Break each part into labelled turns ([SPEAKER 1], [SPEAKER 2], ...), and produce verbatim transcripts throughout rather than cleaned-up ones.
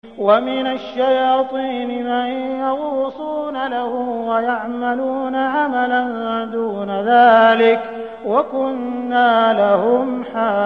[SPEAKER 1] ومن الشياطين من يغوصون له ويعملون عملا دون ذلك وكنا لهم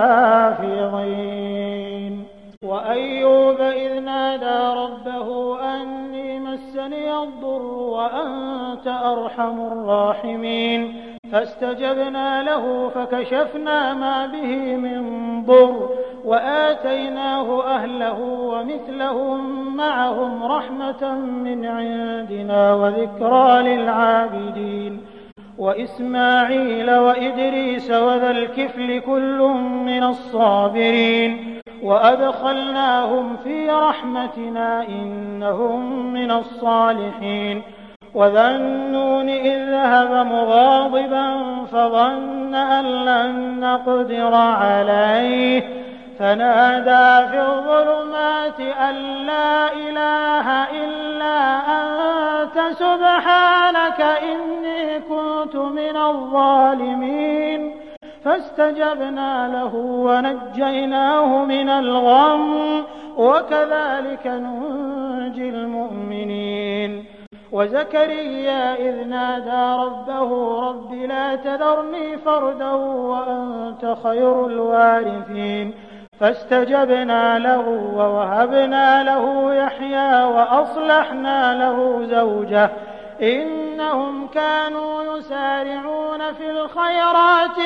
[SPEAKER 1] حافظين وأيوب إذ نادى ربه أني مسني الضر وأنت أرحم الراحمين فاستجبنا له فكشفنا ما به من ضر وآتيناه أهله ومثلهم معهم رحمة من عندنا وذكرى للعابدين وإسماعيل وإدريس وذا الكفل كل من الصابرين وأدخلناهم في رحمتنا إنهم من الصالحين وذا النون إذ ذهب مغاضبا فظن أن لن نقدر عليه فنادى في الظلمات أن لا إله إلا أنت سبحانك إني كنت من الظالمين فاستجبنا له ونجيناه من الغم وكذلك ننجي المؤمنين وزكريا إذ نادى ربه رب لا تذرني فردا وأنت خير الوارثين فاستجبنا له ووهبنا له يحيى وأصلحنا له زوجه إنهم كانوا يسارعون في الخيرات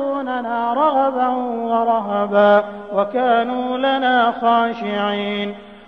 [SPEAKER 1] ويدعوننا رغبا ورهبا وكانوا لنا خاشعين